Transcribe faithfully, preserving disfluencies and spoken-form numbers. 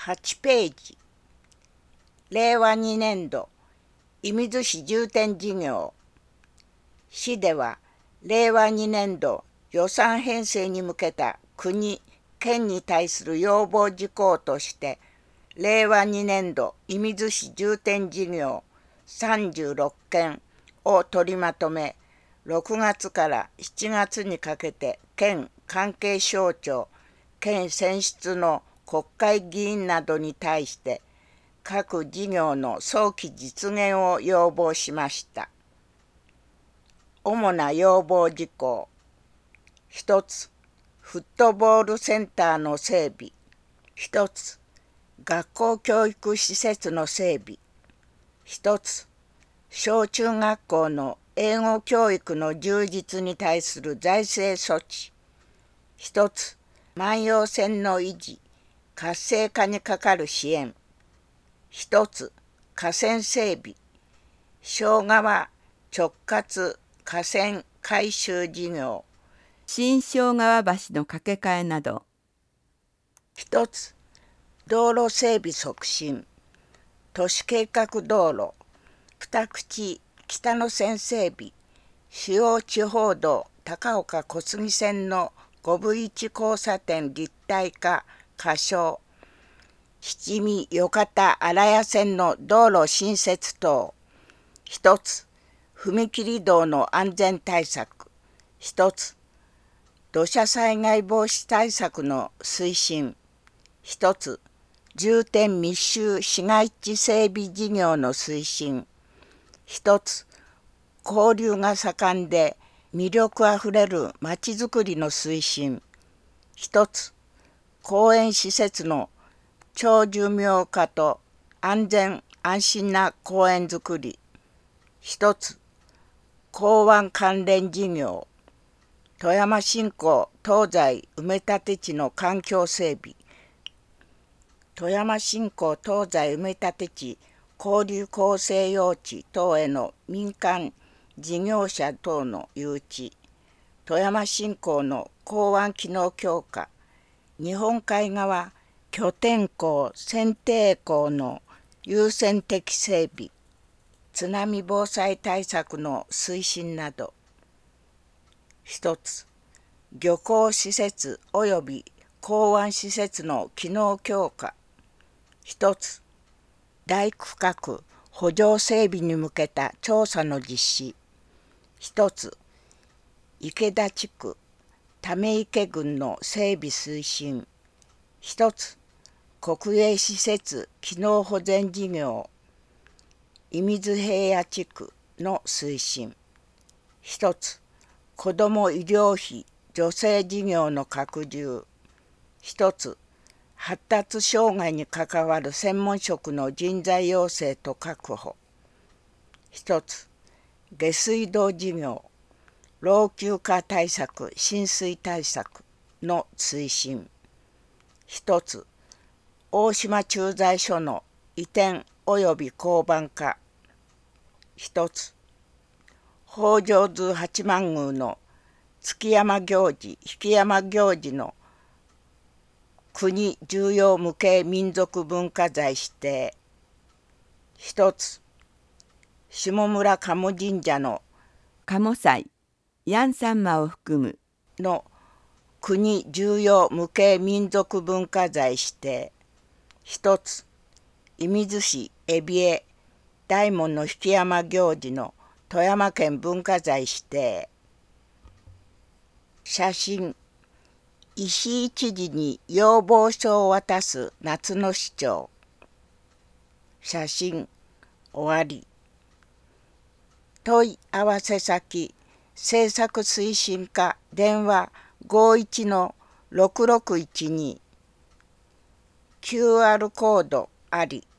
はちページ、れいわにねんど、射水市重点事業。市では、れいわにねんど予算編成に向けた国・県に対する要望事項として、れいわにねんど射水市重点事業さんじゅうろっけんを取りまとめ、ろくがつからしちがつにかけて県関係省庁、県選出の国会議員などに対して各事業の早期実現を要望しました。主な要望事項。ひとつ、フットボールセンターの整備。ひとつ、学校教育施設の整備。ひとつ、小中学校の英語教育の充実に対する財政措置。ひとつ、万葉線の維持、活性化にかかる支援。ひとつ、河川整備、庄川直轄河川改修事業。 新庄川橋の架け替えなど。 ひとつ、道路整備促進、都市計画道路、二口北野線整備、主要地方道高岡小杉線のごぶいち交差点立体化仮称、七味よかた荒谷線の道路新設等。ひとつ、踏切道の安全対策。ひとつ、土砂災害防止対策の推進。ひとつ、重点密集市街地整備事業の推進。ひとつ、交流が盛んで魅力あふれるまちづくりの推進。ひとつ、公園施設の長寿命化と安全安心な公園づくり。ひとつ、港湾関連事業、富山新港東西埋め立て地の環境整備。富山新港東西埋め立て地交流構成用地等への民間事業者等の誘致。富山新港の港湾機能強化。日本海側拠点港選定港の優先的整備。津波防災対策の推進など。ひとつ、漁港施設及び港湾施設の機能強化。ひとつ、大区画補助整備に向けた調査の実施。ひとつ、池田地区溜池郡の整備推進。ひとつ、国営施設機能保全事業射水平野地区の推進。ひとつ、子ども医療費助成事業の拡充。ひとつ、発達障害に関わる専門職の人材養成と確保。ひとつ、下水道事業老朽化対策浸水対策の推進。ひとつ、大島駐在所の移転及び交番化。ひとつ、北条図八幡宮の築山行事引山行事の国重要無形民族文化財指定。ひとつ、下村鴨神社の鴨祭ヤンサンマを含むの国重要無形民族文化財指定。ひとつ、射水市海老江大門の引山行事の富山県文化財指定。写真、石井知事に要望書を渡す夏の市長。写真、終わり。問い合わせ先、政策推進課電話ごいちのろくろくいちに。キューアール コードあり。